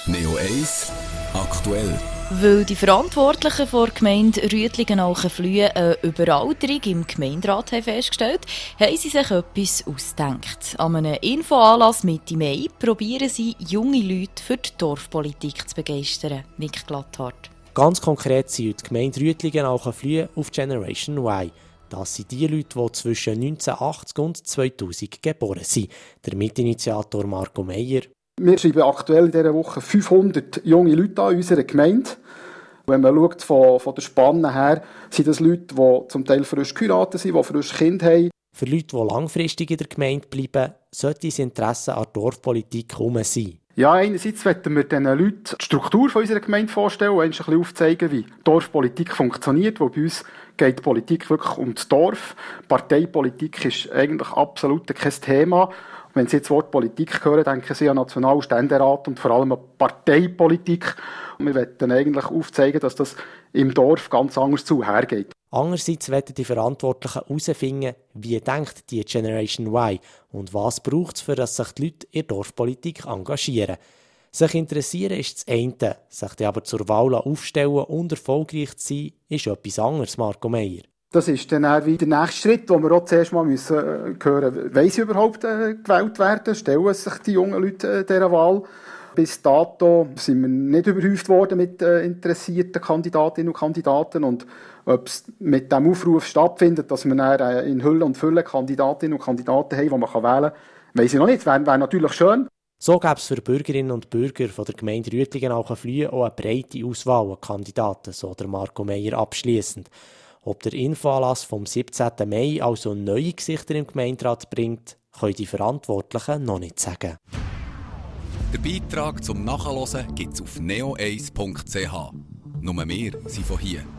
Neo 1 aktuell. Weil die Verantwortlichen der Gemeinde Rüetlingen-Alchenflühe eine Überalterung im Gemeinderat haben festgestellt, haben sie sich etwas ausgedacht. An einem Infoanlass Mitte Mai probieren sie, junge Leute für die Dorfpolitik zu begeistern. Nick Glatthardt. Ganz konkret zielt die Gemeinde Rüetlingen-Alchenflühe auf Generation Y. Das sind die Leute, die zwischen 1980 und 2000 geboren sind. Der Mitinitiator Marco Meyer. Wir schreiben aktuell in dieser Woche 500 junge Leute an unserer Gemeinde. Wenn man schaut, von der Spanne her, sind das Leute, die zum Teil frisch geheiratet sind, die frisch Kinder haben. Für Leute, die langfristig in der Gemeinde bleiben, sollte das Interesse an der Dorfpolitik herum sein. Ja, einerseits wollen wir diesen Leuten die Struktur von unserer Gemeinde vorstellen und ein bisschen aufzeigen, wie Dorfpolitik funktioniert, wo bei uns geht die Politik wirklich um das Dorf. Parteipolitik ist eigentlich absolut kein Thema. Wenn Sie jetzt das Wort Politik hören, denken Sie an National- Ständerat und vor allem an Parteipolitik. Und wir wollen eigentlich aufzeigen, dass das im Dorf ganz anders zuhergeht. Andererseits wollen die Verantwortlichen herausfinden, wie denkt die Generation Y und was braucht es, für dass sich die Leute in der Dorfpolitik engagieren. Sich interessieren ist das eine, sich dann aber zur Wahl aufstellen und erfolgreich zu sein, ist etwas anderes, Marco Meyer. Das ist dann wie der nächste Schritt, wo wir auch zuerst mal hören müssen, wollen sie überhaupt gewählt werden? Stellen sich die jungen Leute dieser Wahl? Bis dato sind wir nicht überhäuft worden mit interessierten Kandidatinnen und Kandidaten. Und ob es mit diesem Aufruf stattfindet, dass wir dann in Hülle und Fülle Kandidatinnen und Kandidaten haben, die man wählen kann, weiss ich noch nicht. Wäre natürlich schön. So gäbe es für Bürgerinnen und Bürger von der Gemeinde Rüetlingen-Alchenflühe auch eine breite Auswahl an Kandidaten, so der Marco Meyer abschliessend. Ob der Infoanlass vom 17. Mai also neue Gesichter im Gemeinderat bringt, können die Verantwortlichen noch nicht sagen. Den Beitrag zum Nachhören gibt es auf neo1.ch. Nur wir sind von hier.